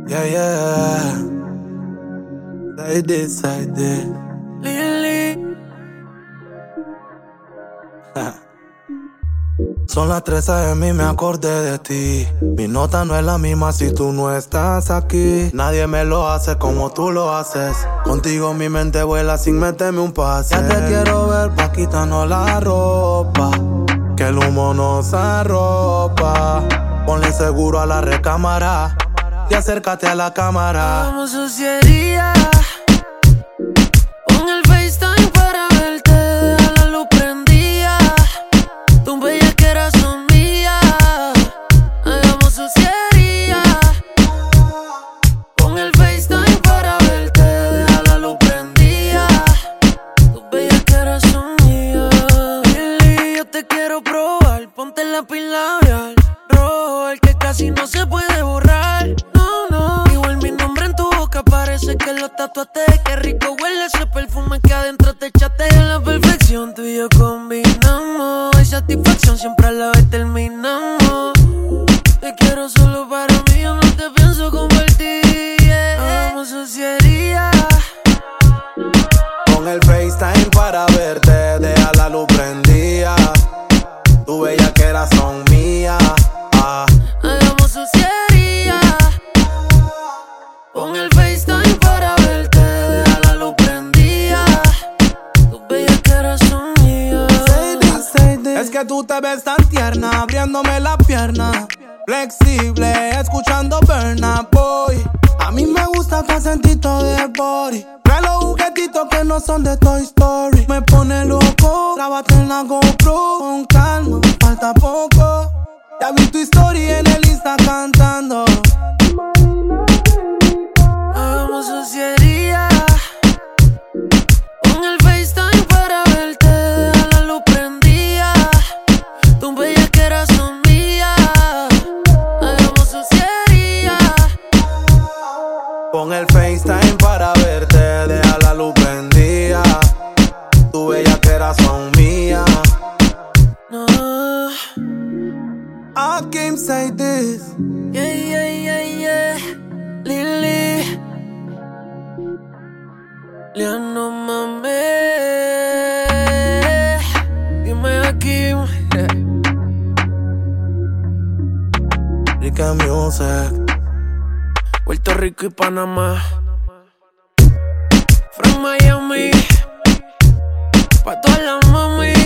Yeah, yeah. Say this. Lily. Son las 3 AM y me acordé de ti. Mi nota no es la misma si tú no estás aquí. Nadie me lo hace como tú lo haces. Contigo mi mente vuela sin meterme un pase. Ya te quiero ver pa' quitarnos la ropa, que el humo nos arropa. Ponle seguro a la recámara y acércate a la cámara. Hagamos sociedad. Pon el FaceTime para verte. Deja la luz prendida. Tu bellaquera son mías. Hagamos sociedad. Pon el FaceTime para verte. Deja la luz prendida. Tu bellaquera son mías. Lily, yo te quiero probar. Ponte la pila labial rojo, el que casi no se puede borrar. Igual mi nombre en tu boca parece que lo tatuaste. Qué rico huele ese perfume que adentro te echaste. En la perfección tú y yo combinamos. Hay satisfacción, siempre a la vez terminamos. Te quiero solo para mí, yo no te pienso compartir. Hagamos sociedad. Pon el FaceTime para verte. Deja la luz prendida. Tu bellaquera son mías. Hagamos sociedad. Pon el FaceTime para verte. Deja la luz prendida. Tus bellaqueras son mías. Say this. Es que tú te ves tan tierna, abriéndome la pierna. Flexible, escuchando Burna Boy. A mí me gusta tu acentito de body. Trae los juguetitos que no son de Toy Story. Me pone loco, grábate en la GoPro. Con calma, falta poco. Ya vi tu historia en el Insta cantando. Hagamos sociedad. Pon el FaceTime para verte. Deja la luz prendida. Tus bellaqueras son mías. Hagamos sociedad. Pon el FaceTime para verte. Deja la luz prendida. Tu bellaquera son mías. No. I can't say this. Yeah. Lily. Liano mame. Dime aquí. Rica Music. Puerto Rico y Panamá. From Miami. Pa' todas las mami.